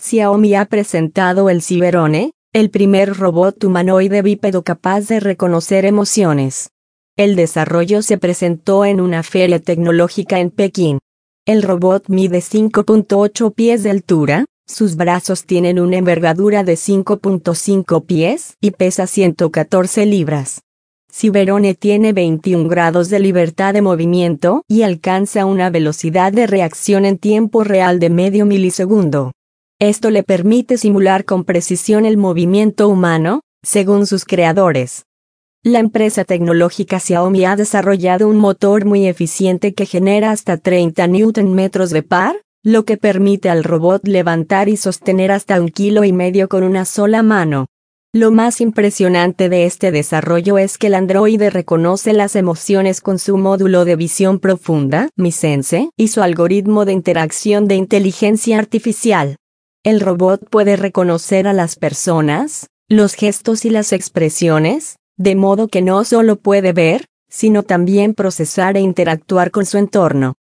Xiaomi ha presentado el Ciberone, el primer robot humanoide bípedo capaz de reconocer emociones. El desarrollo se presentó en una feria tecnológica en Pekín. El robot mide 5.8 pies de altura, sus brazos tienen una envergadura de 5.5 pies y pesa 114 libras. Ciberone tiene 21 grados de libertad de movimiento y alcanza una velocidad de reacción en tiempo real de medio milisegundo. Esto le permite simular con precisión el movimiento humano, según sus creadores. La empresa tecnológica Xiaomi ha desarrollado un motor muy eficiente que genera hasta 30 Nm de par, lo que permite al robot levantar y sostener hasta 1,5 kg con una sola mano. Lo más impresionante de este desarrollo es que el androide reconoce las emociones con su módulo de visión profunda, MiSense, y su algoritmo de interacción de inteligencia artificial. El robot puede reconocer a las personas, los gestos y las expresiones, de modo que no solo puede ver, sino también procesar e interactuar con su entorno.